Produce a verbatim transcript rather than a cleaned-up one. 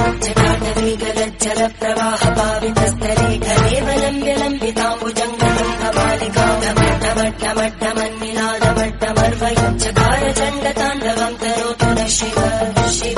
जटाटवीगलज्जल प्रवाह पावितस्तरे घरेवलम्ब्य लम्बिताम्बुजङ्गलं कमालिकामट्टमट्टमट्टमन्निनादमट्टमर्वयुच्चकार चण्डताण्डवं करोतु न शिव शिव